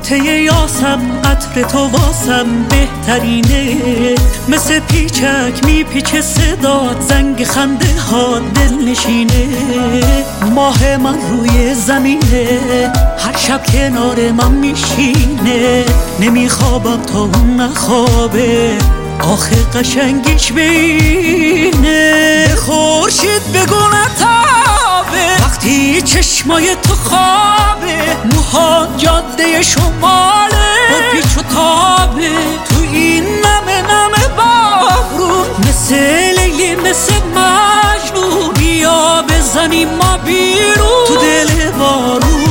نقطه یاسم، عطر تو واسم بهترینه. مثل پیچک میپیچه صدات، زنگ خنده ها دل نشینه. ماه من روی زمینه، هر شب کنار من میشینه. نمیخوابم تا اون نخوابه، آخه قشنگیش بینه. خورشید بگو نتابه وقتی چشمای تو خوابه. موها جاده شماله با پیچ و تابه. تو این نمه نمه بارون، مثل لیلی مثل مجنون. بیا بزنیم ما بیرون تو دل بارون.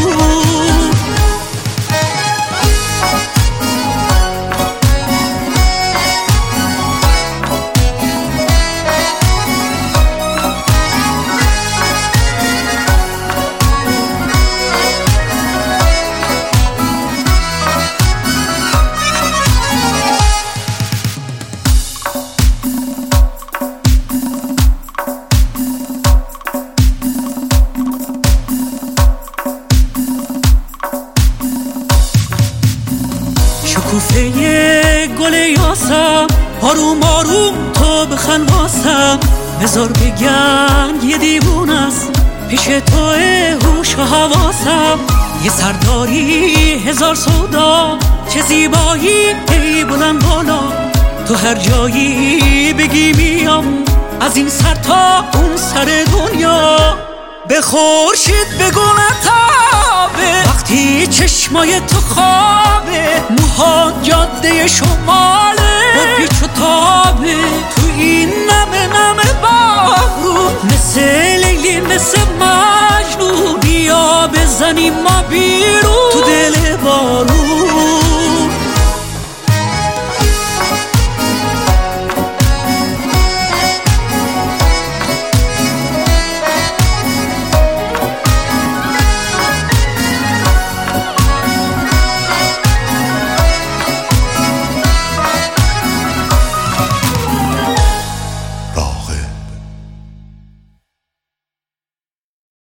شکوفه گل یاسم، آروم آروم تو بخند واسم. بذار بگم یه دیوون است، پیش توه هوش و حواسم. یه سرداری هزار سودا، چه زیبایی ای بلند بالا. تو هر جایی بگی میام، از این سر تا اون سر دنیا. به خورشید بگو نتابه وقتی چشمای تو خوابه. موها جاده شماله با پیچ و تابه. تو این نمه نمه بارون، مثل لیلی مثل مجنون. بیا بزنیم ما